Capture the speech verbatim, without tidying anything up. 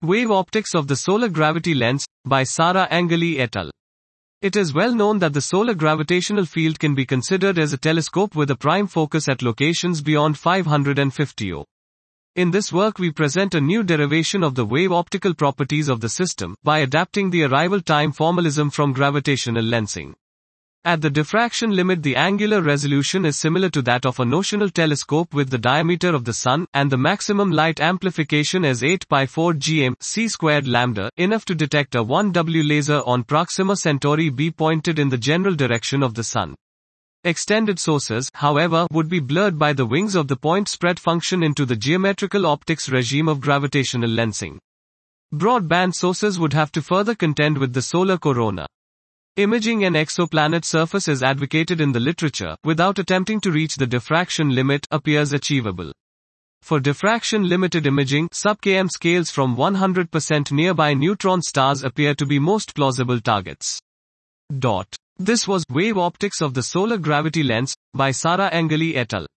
Wave optics of the solar gravity lens, by Sara Angeli et al. It is well known that the solar gravitational field can be considered as a telescope with a prime focus at locations beyond five hundred fifty O. In this work we present a new derivation of the wave optical properties of the system, by adapting the arrival time formalism from gravitational lensing. At the diffraction limit the angular resolution is similar to that of a notional telescope with the diameter of the Sun, and the maximum light amplification is eight pi four G M c squared lambda, enough to detect a one W laser on Proxima Centauri b pointed in the general direction of the Sun. Extended sources, however, would be blurred by the wings of the point spread function into the geometrical optics regime of gravitational lensing. Broadband sources would have to further contend with the solar corona. Imaging an exoplanet surface as advocated in the literature, without attempting to reach the diffraction limit, appears achievable. For diffraction-limited imaging, sub-K M scales from one hundred percent nearby neutron stars appear to be most plausible targets. Dot. This was Wave Optics of the Solar Gravity Lens, by Sara Angeli et al.